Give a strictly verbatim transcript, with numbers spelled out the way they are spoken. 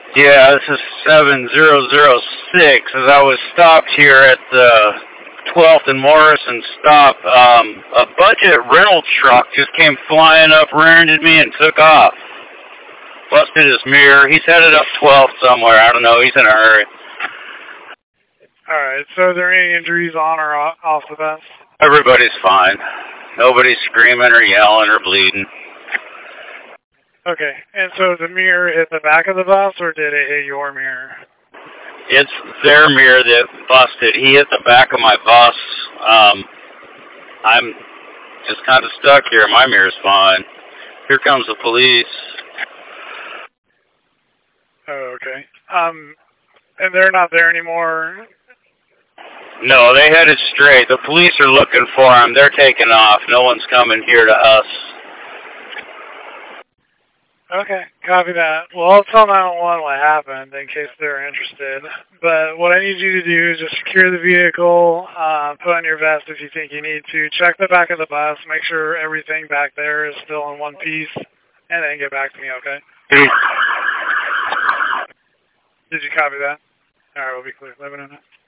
Yeah, this is seven zero zero six. As I was stopped here at the twelfth and Morrison stop, um, a budget rental truck just came flying up, rear-ended me, and took off. Busted his mirror. He's headed up twelfth somewhere. I don't know. He's in a hurry. Alright, so are there any injuries on or off, off the bus? Everybody's fine. Nobody's screaming or yelling or bleeding. Okay, and so the mirror hit the back of the bus, or did it hit your mirror? It's their mirror that busted. He hit the back of my bus. Um, I'm just kind of stuck here. My mirror's fine. Here comes the police. Oh, okay. Um, and they're not there anymore? No, they headed straight. The police are looking for him. They're taking off. No one's coming here to us. Okay, copy that. Well, I'll tell nine one one what happened in case they're interested. But what I need you to do is just secure the vehicle, uh, put on your vest if you think you need to, check the back of the bus, make sure everything back there is still in one piece, and then get back to me, okay? Did you copy that? All right, we'll be clear. Let me know.